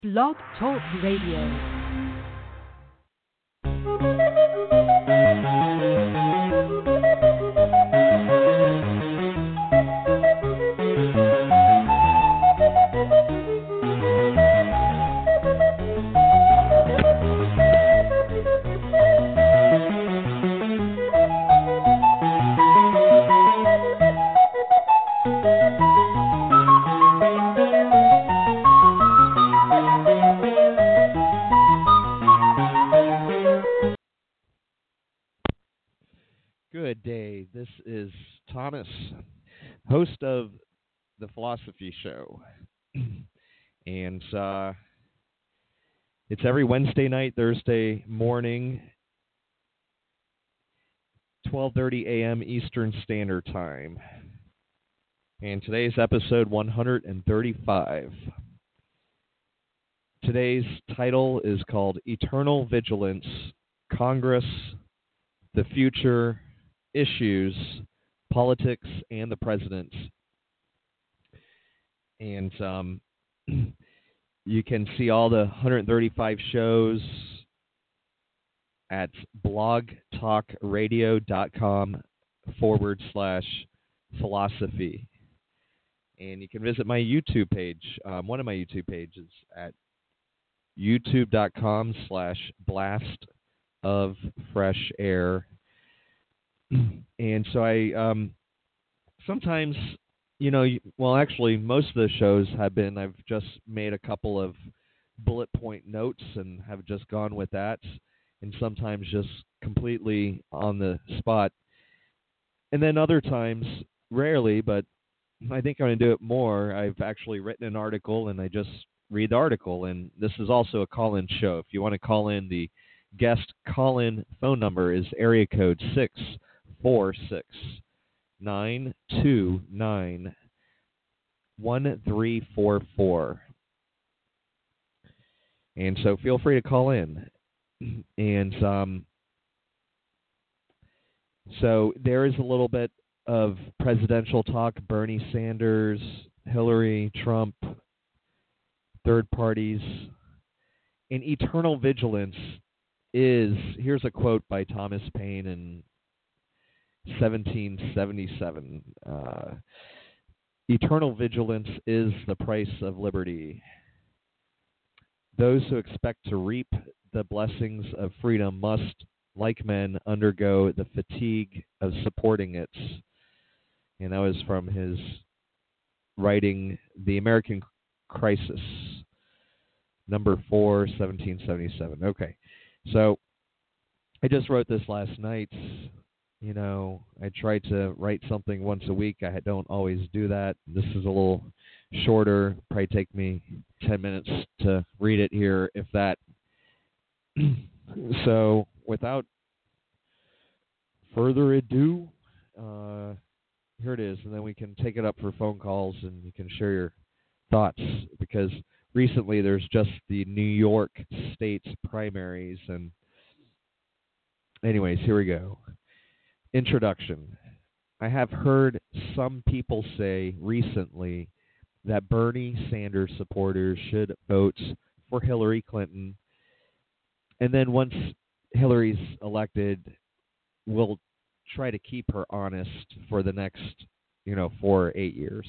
Blog Talk Radio. Good day. This is Thomas, host of The Philosophy Show. And it's every Wednesday night, Thursday morning, 12:30 a.m. Eastern Standard Time. And today's episode 135. Today's title is called Eternal Vigilance, Congress, the Future, Issues, Politics, and the President. And you can see all the 135 shows at blogtalkradio.com/philosophy. And you can visit my YouTube page, one of my YouTube pages at youtube.com/blastoffreshair. And so I sometimes, actually most of the shows have been, I've just made a couple of bullet point notes and have just gone with that, and sometimes just completely on the spot. And then other times, rarely, but I think I'm going to do it more, I've actually written an article and I just read the article. And this is also a call-in show. If you want to call in, the guest call-in phone number is area code 646-929-1344. And so feel free to call in. And so there is a little bit of presidential talk, Bernie Sanders, Hillary, Trump, third parties. And eternal vigilance is, here's a quote by Thomas Paine in 1777. Eternal vigilance is the price of liberty. Those who expect to reap the blessings of freedom must, like men, undergo the fatigue of supporting it. And that was from his writing, The American Crisis, number 4, 1777. Okay, so I just wrote this last night. I try to write something once a week. I don't always do that. This is a little shorter. Probably take me 10 minutes to read it here, if that. So without further ado, here it is, and then we can take it up for phone calls and you can share your thoughts, because recently there's just the New York State primaries. And anyways, here we go. Introduction. I have heard some people say recently that Bernie Sanders supporters should vote for Hillary Clinton, and then once Hillary's elected, we'll try to keep her honest for the next, 4 or 8 years.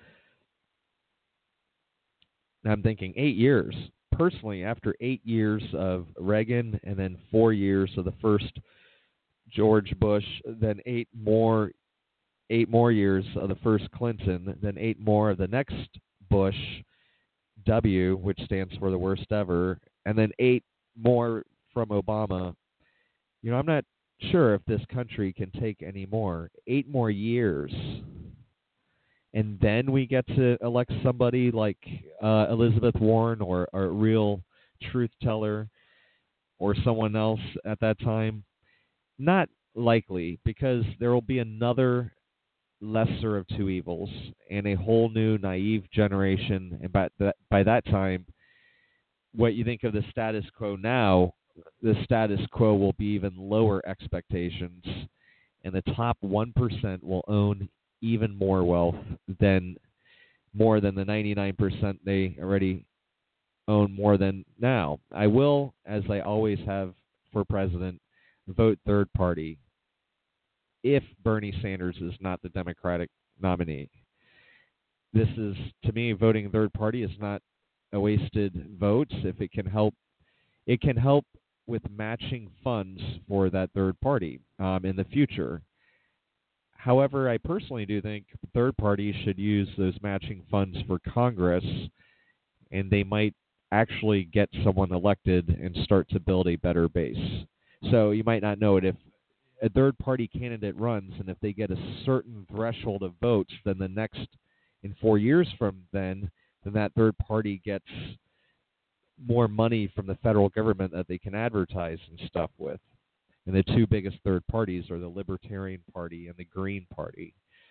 Now I'm thinking 8 years. Personally, after 8 years of Reagan and then 4 years of the first George Bush, then 8 more years of the first Clinton, then 8 more of the next Bush, W, which stands for the worst ever, and then 8 more from Obama. I'm not sure if this country can take any more. 8 more years. And then we get to elect somebody like Elizabeth Warren or a real truth teller or someone else at that time. Not likely, because there will be another lesser of two evils and a whole new naive generation. And by that time, what you think of the status quo now, the status quo will be even lower expectations, and the top 1% will own even more wealth than the 99% they already own more than now. I will, as I always have for president, vote third party if Bernie Sanders is not the Democratic nominee. This is, to me, voting third party is not a wasted vote. If it can help with matching funds for that third party in the future. However, I personally do think third parties should use those matching funds for Congress, and they might actually get someone elected and start to build a better base. So you might not know it. If a third party candidate runs and if they get a certain threshold of votes, then the next, in 4 years from then that third party gets more money from the federal government that they can advertise and stuff with. And the two biggest third parties are the Libertarian Party and the Green Party.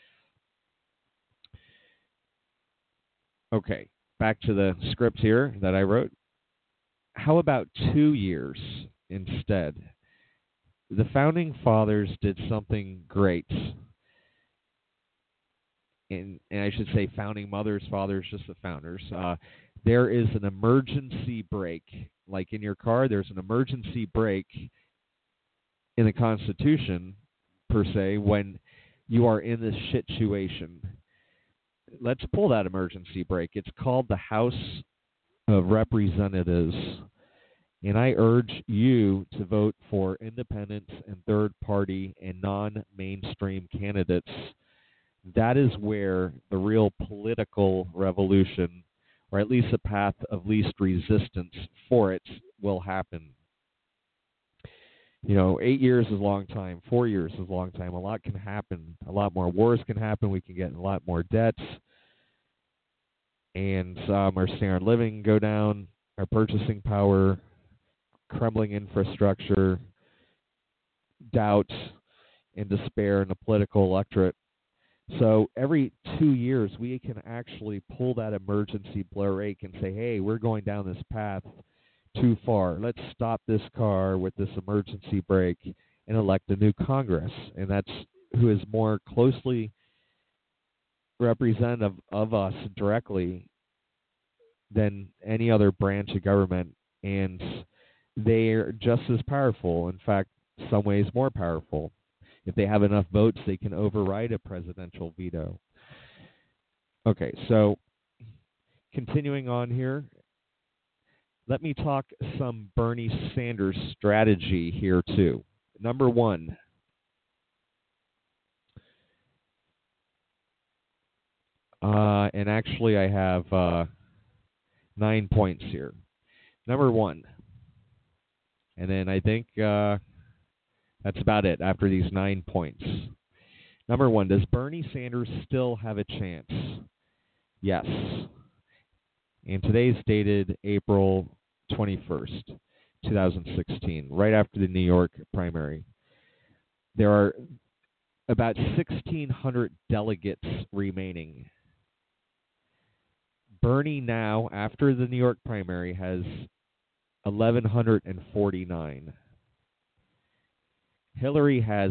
Okay, back to the script here that I wrote. How about 2 years instead? The Founding Fathers did something great. And I should say Founding Mothers, Fathers, just the Founders. There is an emergency brake. Like in your car, there's an emergency brake in the Constitution, per se, when you are in this situation. Let's pull that emergency brake. It's called the House of Representatives. And I urge you to vote for independent and third party and non-mainstream candidates. That is where the real political revolution, or at least a path of least resistance for it, will happen. 8 years is a long time. 4 years is a long time. A lot can happen. A lot more wars can happen. We can get in a lot more debts. And our standard of living go down, our purchasing power, crumbling infrastructure, doubt and despair in the political electorate. So every 2 years, we can actually pull that emergency brake and say, hey, we're going down this path too far. Let's stop this car with this emergency brake and elect a new Congress. And that's who is more closely representative of us directly than any other branch of government. And they're just as powerful, in fact, some ways more powerful. If they have enough votes, they can override a presidential veto. Okay, so continuing on here, let me talk some Bernie Sanders strategy here too. Number one, and actually I have 9 points here. Number one, and then I think that's about it after these 9 points. Number one, does Bernie Sanders still have a chance? Yes. And today's dated April 21st, 2016, right after the New York primary. There are about 1,600 delegates remaining. Bernie now, after the New York primary, has 1,149. Hillary has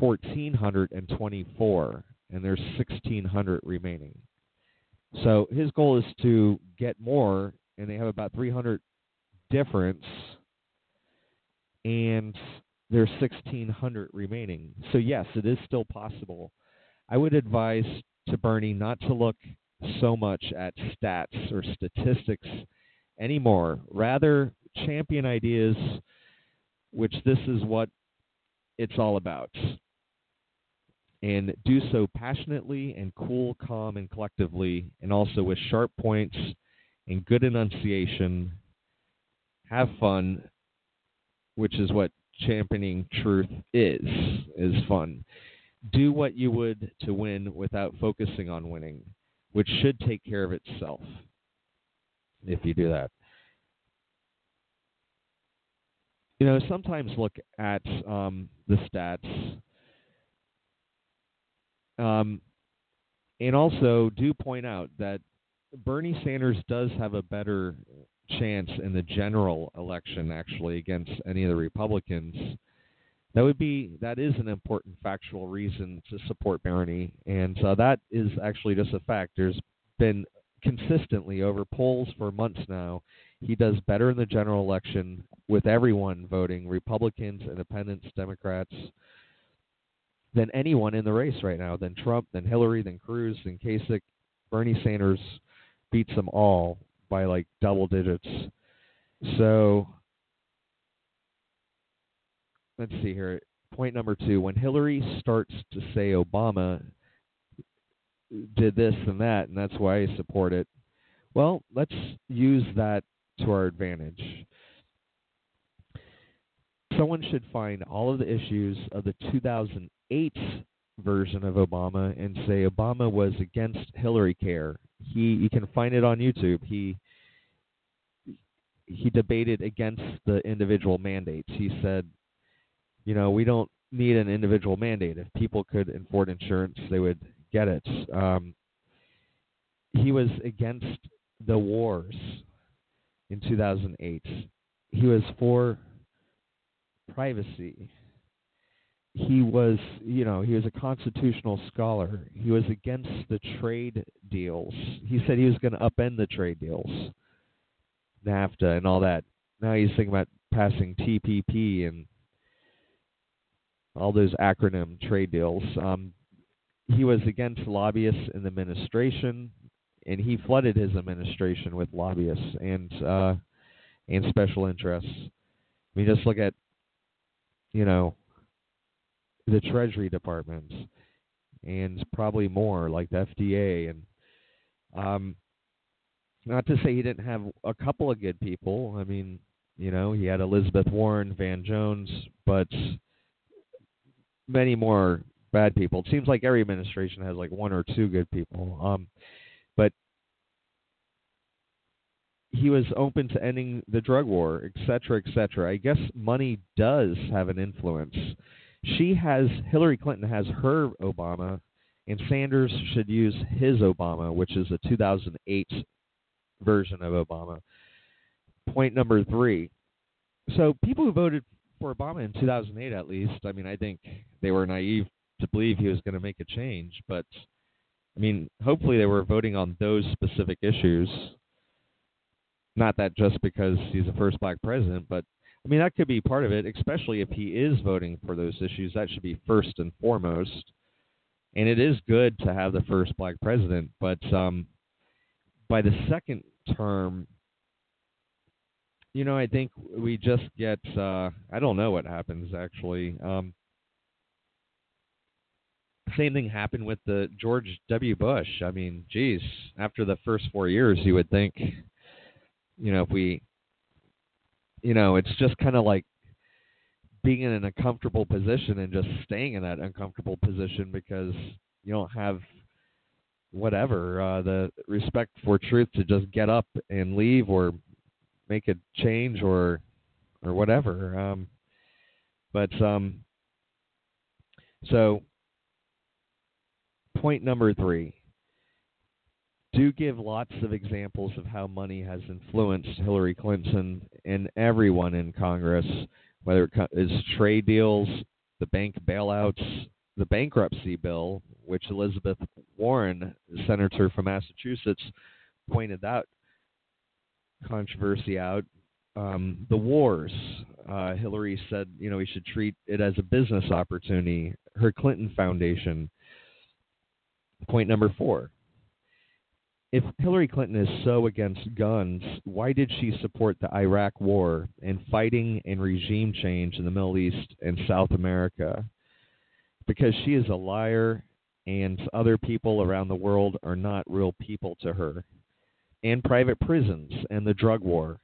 1,424, and there's 1,600 remaining. So his goal is to get more, and they have about 300 difference, and there's 1,600 remaining. So yes, it is still possible. I would advise to Bernie not to look so much at stats or statistics anymore. Rather, champion ideas, which this is what it's all about. And do so passionately and cool, calm, and collectively, and also with sharp points and good enunciation. Have fun, which is what championing truth is fun. Do what you would to win without focusing on winning, which should take care of itself if you do that. Sometimes look at the stats. And also do point out that Bernie Sanders does have a better chance in the general election, actually, against any of the Republicans. That is an important factual reason to support Bernie, and that is actually just a fact. There's been consistently over polls for months now He does better in the general election with everyone voting, Republicans, Independents, Democrats, than anyone in the race right now, than Trump, than Hillary, than Cruz, than Kasich. Bernie Sanders beats them all by like double digits. So let's see here. Point number 2, when Hillary starts to say Obama did this and that, and that's why I support it, well, let's use that to our advantage. Someone should find all of the issues of the 2008 version of Obama and say Obama was against Hillary Care. You can find it on YouTube. He debated against the individual mandates. He said, we don't need an individual mandate. If people could afford insurance, they would get it. He was against the wars in 2008. He was for privacy. He was, he was a constitutional scholar. He was against the trade deals. He said he was going to upend the trade deals, NAFTA and all that. Now he's thinking about passing TPP and all those acronym trade deals. He was against lobbyists in the administration, and he flooded his administration with lobbyists and special interests. I mean, just look at, the Treasury Department and probably more, like the FDA. And not to say he didn't have a couple of good people. I mean, he had Elizabeth Warren, Van Jones, but many more bad people. It seems like every administration has like one or two good people. But he was open to ending the drug war, et cetera, et cetera. I guess money does have an influence. Hillary Clinton has her Obama, and Sanders should use his Obama, which is a 2008 version of Obama. Point number 3. So people who voted for Obama in 2008, at least, I mean, I think they were naive to believe he was going to make a change. But, I mean, hopefully they were voting on those specific issues. Not that just because he's the first black president, but I mean, that could be part of it, especially if he is voting for those issues. That should be first and foremost. And it is good to have the first black president, but by the second term, I think we just get, I don't know what happens, actually. Same thing happened with the George W. Bush. I mean, geez, after the first 4 years, you would think, if we, it's just kind of like being in an uncomfortable position and just staying in that uncomfortable position because you don't have the respect for truth to just get up and leave or make a change or whatever. So point number 3. Do give lots of examples of how money has influenced Hillary Clinton and everyone in Congress, whether it is trade deals, the bank bailouts, the bankruptcy bill, which Elizabeth Warren, senator from Massachusetts, pointed that controversy out. The wars, Hillary said, we should treat it as a business opportunity. Her Clinton Foundation. Point number 4. If Hillary Clinton is so against guns, why did she support the Iraq War and fighting and regime change in the Middle East and South America? Because she is a liar, and other people around the world are not real people to her. And private prisons and the drug war.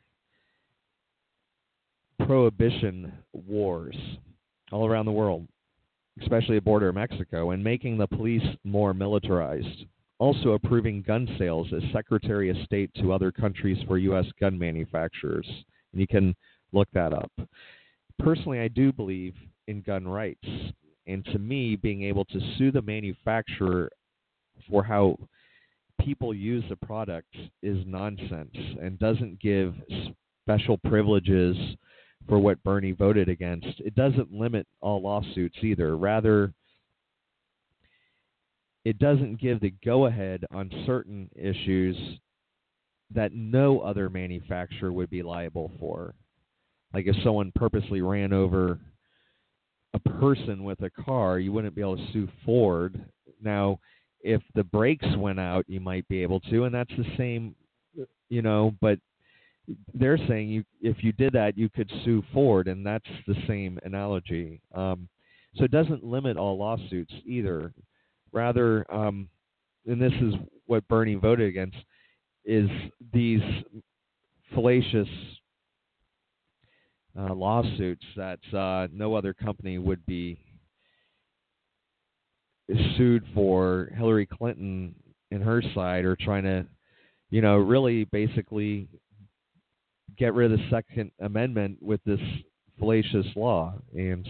Prohibition wars all around the world, especially at the border of Mexico, and making the police more militarized. Also approving gun sales as Secretary of State to other countries for U.S. gun manufacturers. And you can look that up. Personally, I do believe in gun rights. And to me, being able to sue the manufacturer for how people use the product is nonsense and doesn't give special privileges for what Bernie voted against. It doesn't limit all lawsuits either. Rather, it doesn't give the go-ahead on certain issues that no other manufacturer would be liable for. Like if someone purposely ran over a person with a car, you wouldn't be able to sue Ford. Now, if the brakes went out, you might be able to, and that's the same, but they're saying if you did that, you could sue Ford, and that's the same analogy. So it doesn't limit all lawsuits either. Rather, and this is what Bernie voted against, is these fallacious lawsuits that no other company would be sued for. Hillary Clinton and her side are trying to, really basically get rid of the Second Amendment with this fallacious law. And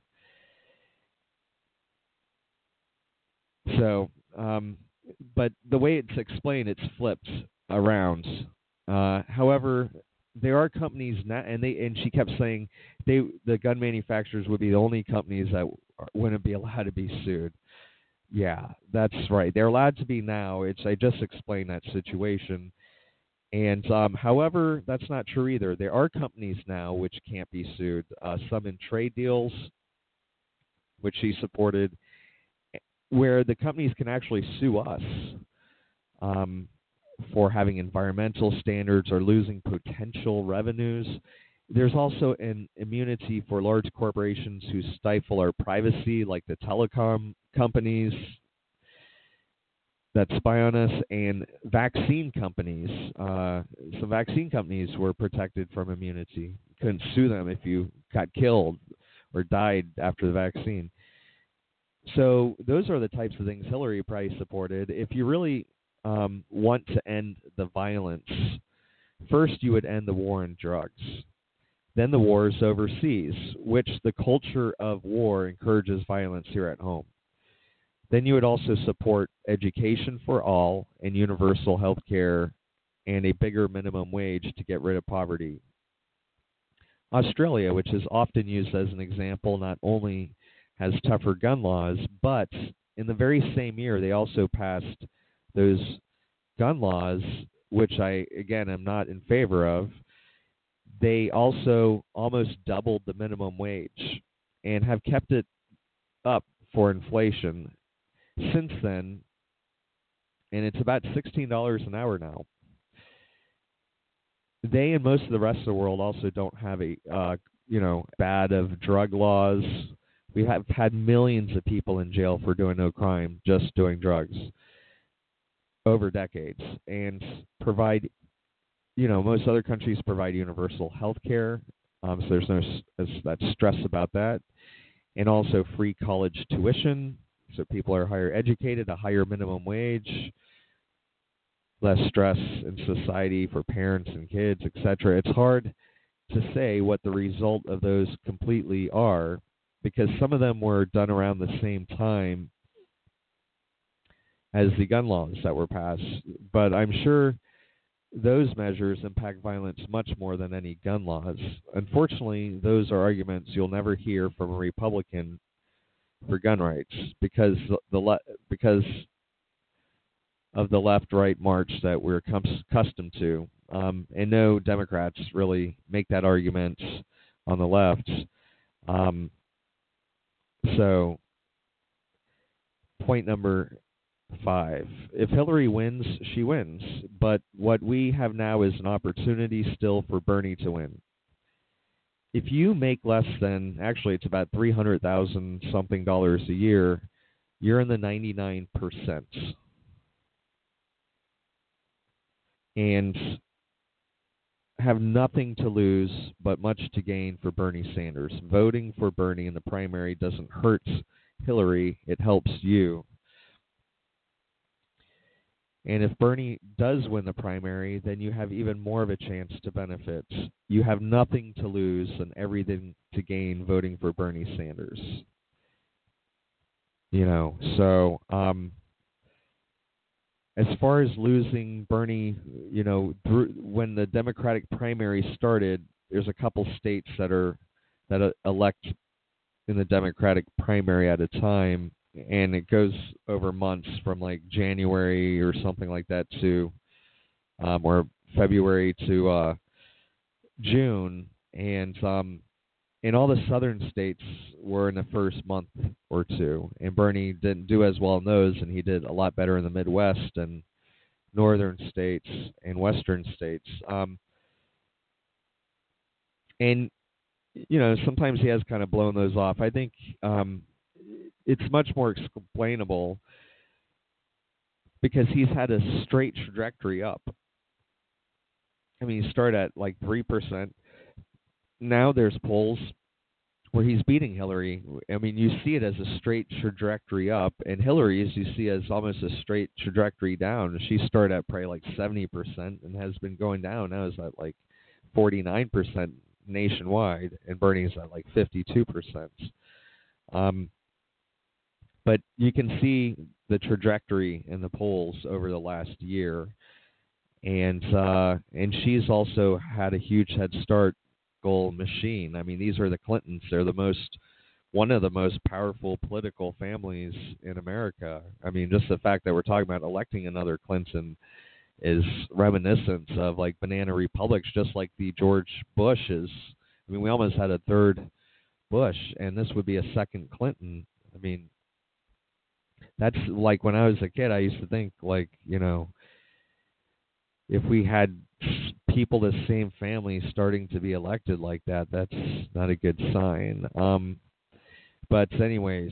but the way it's explained, it's flipped around. However, there are companies now, and she kept saying the gun manufacturers would be the only companies that wouldn't be allowed to be sued. Yeah, that's right. They're allowed to be now. I just explained that situation. And however, that's not true either. There are companies now which can't be sued. Some in trade deals, which she supported, where the companies can actually sue us for having environmental standards or losing potential revenues. There's also an immunity for large corporations who stifle our privacy, like the telecom companies that spy on us, and vaccine companies. Some vaccine companies were protected from immunity. You couldn't sue them if you got killed or died after the vaccine. So those are the types of things Hillary probably supported. If you really want to end the violence, first you would end the war on drugs. Then the wars overseas, which the culture of war encourages violence here at home. Then you would also support education for all and universal health care and a bigger minimum wage to get rid of poverty. Australia, which is often used as an example, not only has tougher gun laws, but in the very same year they also passed those gun laws, which I, again, am not in favor of. They also almost doubled the minimum wage and have kept it up for inflation since then, and it's about $16 an hour now. They and most of the rest of the world also don't have a bad of drug laws. We have had millions of people in jail for doing no crime, just doing drugs over decades, and provide, most other countries provide universal health care, so there's no that stress about that, and also free college tuition, so people are higher educated, a higher minimum wage, less stress in society for parents and kids, etc. It's hard to say what the result of those completely are, because some of them were done around the same time as the gun laws that were passed. But I'm sure those measures impact violence much more than any gun laws. Unfortunately, those are arguments you'll never hear from a Republican for gun rights, because of the left-right march that we're accustomed to. And no Democrats really make that argument on the left. So, point number 5. If Hillary wins, she wins. But what we have now is an opportunity still for Bernie to win. If you make less than, actually it's about $300,000 something a year, you're in the 99%. And have nothing to lose but much to gain for Bernie Sanders. Voting for Bernie in the primary doesn't hurt Hillary, it helps you. And if Bernie does win the primary, then you have even more of a chance to benefit. You have nothing to lose and everything to gain voting for Bernie Sanders. So as far as losing Bernie, when the Democratic primary started, there's a couple states that elect in the Democratic primary at a time, and it goes over months from like January or something like that to or February to June, and all the southern states were in the first month or two, and Bernie didn't do as well in those, and he did a lot better in the Midwest and northern states and western states. And, sometimes he has kind of blown those off. I think it's much more explainable because he's had a straight trajectory up. I mean, he started at like 3%. Now there's polls where he's beating Hillary. I mean, you see it as a straight trajectory up, and Hillary's you see as almost a straight trajectory down. She started at probably like 70% and has been going down. Now is at like 49% nationwide, and Bernie's at like 52%. But you can see the trajectory in the polls over the last year, and she's also had a huge head start. Machine. I mean, these are the Clintons. They're one of the most powerful political families in America. I mean, just the fact that we're talking about electing another Clinton is reminiscent of like banana republics, just like the George Bushes. I mean, we almost had a third Bush, and this would be a second Clinton. I mean, that's like when I was a kid, I used to think like, if we had people the same family starting to be elected like that, that's not a good sign. But anyways,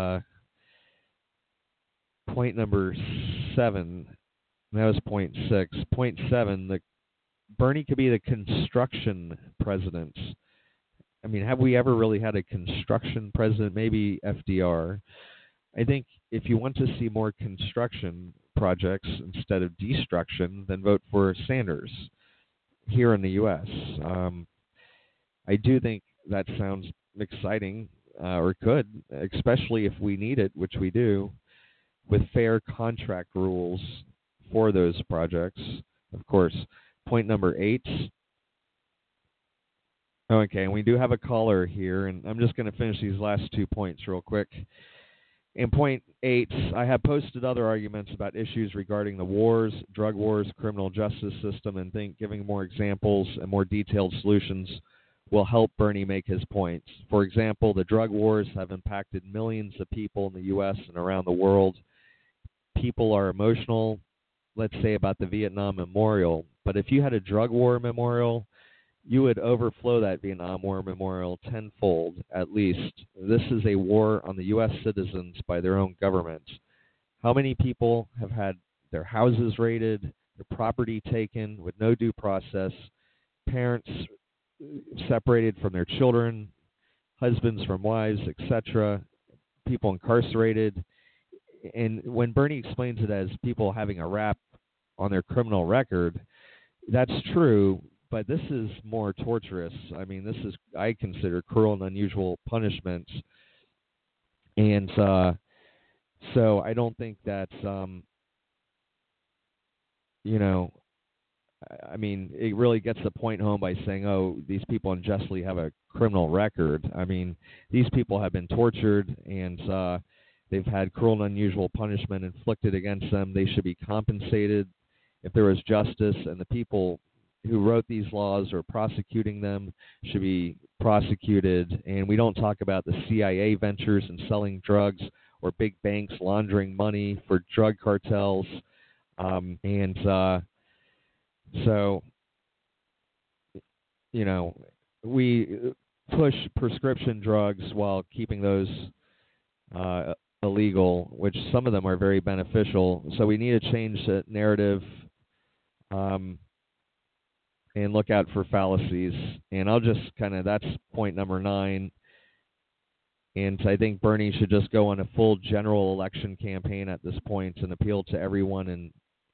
point number 7, that was point 6. Point 7, Bernie could be the construction president. I mean, have we ever really had a construction president? Maybe FDR. I think if you want to see more construction projects instead of destruction, then vote for Sanders here in the U.S. I do think that sounds exciting, or could, especially if we need it, which we do, with fair contract rules for those projects. Of course, point number 8. Okay, and we do have a caller here, and I'm just going to finish these last 2 points real quick. In point 8, I have posted other arguments about issues regarding the wars, drug wars, criminal justice system, and think giving more examples and more detailed solutions will help Bernie make his points. For example, the drug wars have impacted millions of people in the U.S. and around the world. People are emotional, let's say, about the Vietnam Memorial. But if you had a drug war memorial, you would overflow that Vietnam War memorial tenfold, at least. This is a war on the U.S. citizens by their own government. How many people have had their houses raided, their property taken with no due process, parents separated from their children, husbands from wives, etc., people incarcerated? And when Bernie explains it as people having a rap on their criminal record, that's true. But this is more torturous. I mean, this is, I consider, cruel and unusual punishments. And so I don't think that, I mean, it really gets the point home by saying, oh, these people unjustly have a criminal record. I mean, these people have been tortured, and they've had cruel and unusual punishment inflicted against them. They should be compensated if there was justice, and the people who wrote these laws or prosecuting them should be prosecuted. And we don't talk about the CIA ventures in selling drugs or big banks laundering money for drug cartels. So, we push prescription drugs while keeping those illegal, which some of them are very beneficial. So we need to change the narrative and look out for fallacies. And I'll just that's point number 9. And I think Bernie should just go on a full general election campaign at this point and appeal to everyone. And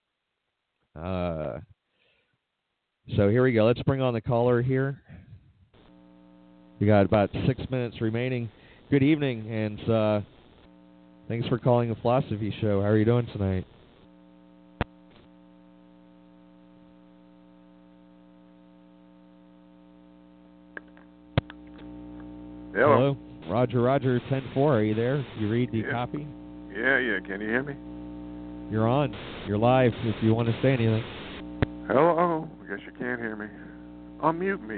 so here we go. Let's bring on the caller here. We got about 6 minutes remaining. Good evening, and thanks for calling the Philosophy Show. How are you doing tonight? Hello. Roger, 10-4. Are you there? You read the copy? Yeah. Can you hear me? You're on. You're live if you want to say anything. Hello. can't hear me. Unmute me.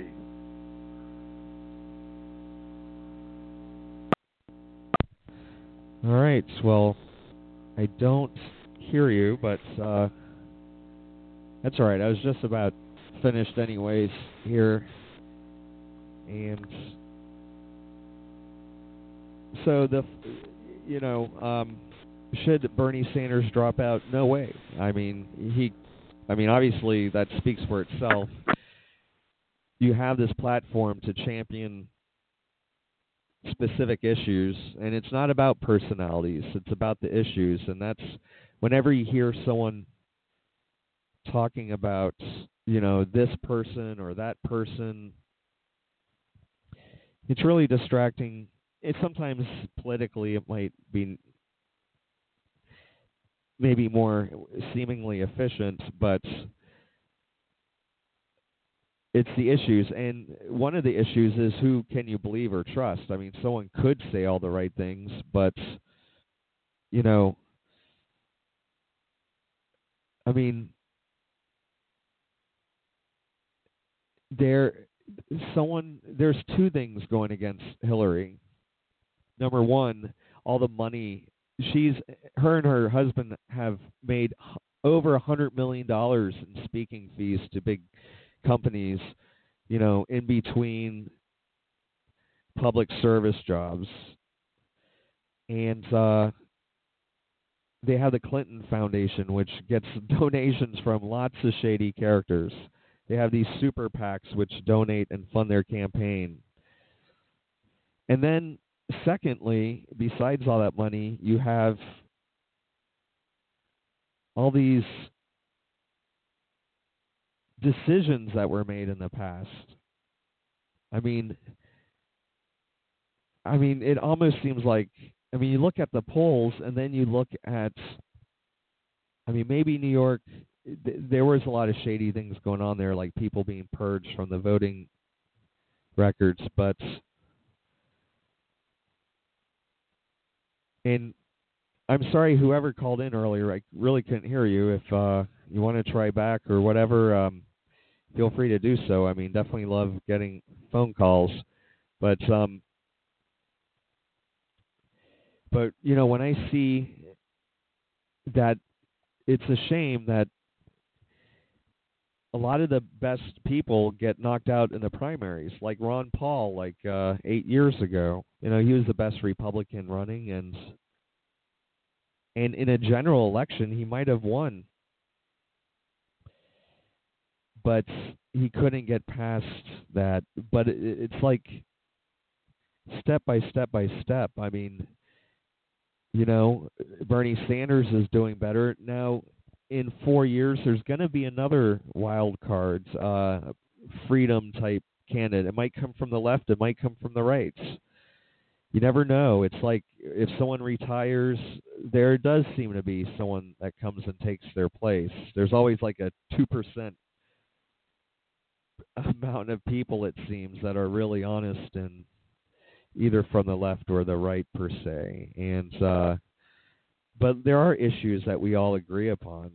All right. Well, I don't hear you, but that's all right. I was just about finished anyways here. And so should Bernie Sanders drop out? No way. I mean, obviously that speaks for itself. You have this platform to champion specific issues, and it's not about personalities. It's about the issues, and that's whenever you hear someone talking about, this person or that person, it's really distracting. It's sometimes politically it might be maybe more seemingly efficient, but it's the issues. And one of the issues is who can you believe or trust? I mean, someone could say all the right things, but, there's two things going against Hillary. Number one, all the money her and her husband have made over $100 million in speaking fees to big companies, in between public service jobs. And they have the Clinton Foundation, which gets donations from lots of shady characters. They have these super PACs which donate and fund their campaign. And then, secondly, besides all that money, you have all these decisions that were made in the past. I mean, it almost seems like, you look at the polls and then you look at, maybe New York, there was a lot of shady things going on there, like people being purged from the voting records, and I'm sorry, whoever called in earlier, I really couldn't hear you. If you want to try back or whatever, feel free to do so. Definitely love getting phone calls. But when I see that, it's a shame that a lot of the best people get knocked out in the primaries, like Ron Paul, 8 years ago. He was the best Republican running, and in a general election, he might have won. But he couldn't get past that. But it's like step by step by step. Bernie Sanders is doing better. Now, in 4 years, there's going to be another wild card, freedom-type candidate. It might come from the left. It might come from the right. You never know. It's like if someone retires, there does seem to be someone that comes and takes their place. There's always like a 2% amount of people, it seems, that are really honest and either from the left or the right per se. And but there are issues that we all agree upon.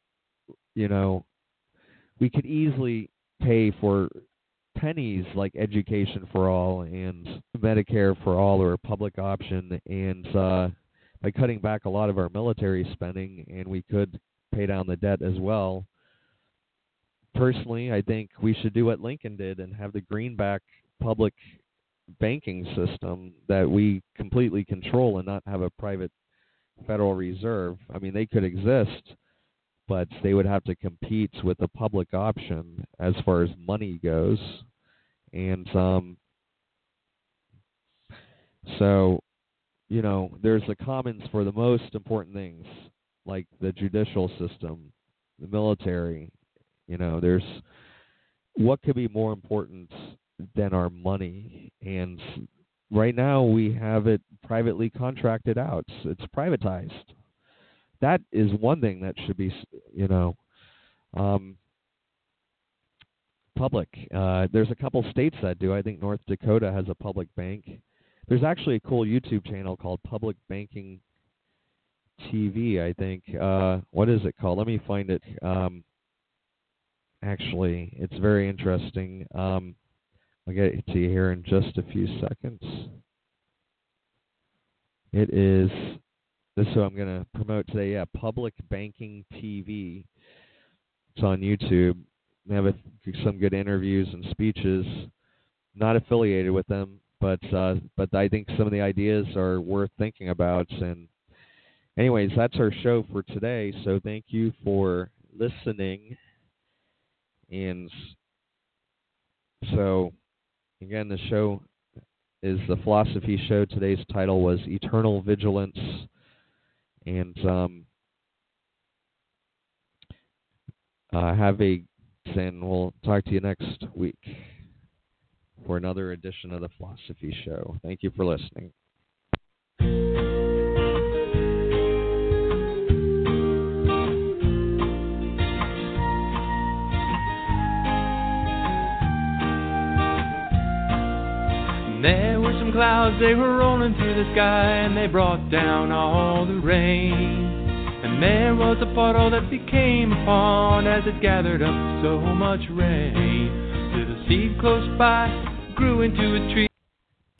We could easily pay for pennies like education for all and Medicare for all, or a public option, and by cutting back a lot of our military spending, and we could pay down the debt as well. Personally, I think we should do what Lincoln did and have the greenback public banking system that we completely control and not have a private Federal Reserve. They could exist, but they would have to compete with the public option as far as money goes. And so, there's the commons for the most important things, like the judicial system, the military. There's what could be more important than our money. And right now we have it privately contracted out. It's privatized. That is one thing that should be, public. There's a couple states that do. I think North Dakota has a public bank. There's actually a cool YouTube channel called Public Banking TV, I think. What is it called? Let me find it. Actually, it's very interesting. I'll get it to you here in just a few seconds. It is, this is what I'm going to promote today, Public Banking TV. It's on YouTube. They have some good interviews and speeches. Not affiliated with them, but I think some of the ideas are worth thinking about. And anyways, that's our show for today. So thank you for listening. And so, again, the show is the Philosophy Show. Today's title was Eternal Vigilance. And and we'll talk to you next week for another edition of the Philosophy Show. Thank you for listening. There were some clouds, they were rolling through the sky, and they brought down all the rain. And there was a puddle that became a pond as it gathered up so much rain. Little seed close by grew into a tree.